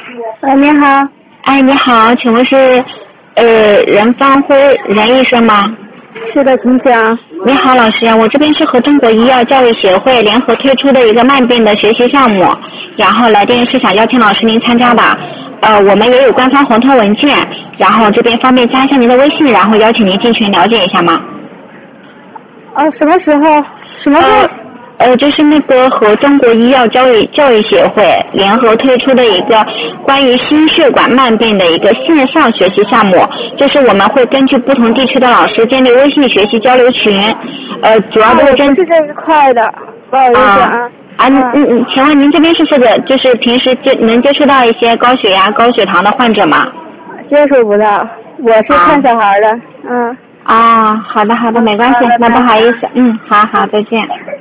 你好。 哎，你好，请问是任芳辉任医生吗？ 是的，请讲。 你好，老师，我这边是和中国医药教育协会联合推出的一个慢病的学习项目，然后来电是想邀请老师您参加的。我们也有官方红头文件，然后这边方便加一下您的微信，然后邀请您进群了解一下吗？ 什么时候？什么会？ 就是那个和中国医药教育协会联合推出的一个关于心血管慢病的一个线上学习项目，就是我们会根据不同地区的老师建立微信学习交流群，主要都是不是这一块的，不好意思啊。 请问您这边是就是平时能接触到一些高血压、高血糖的患者吗？ 接触不到，我是看小孩的。 好的，没关系，那不好意思，好，再见。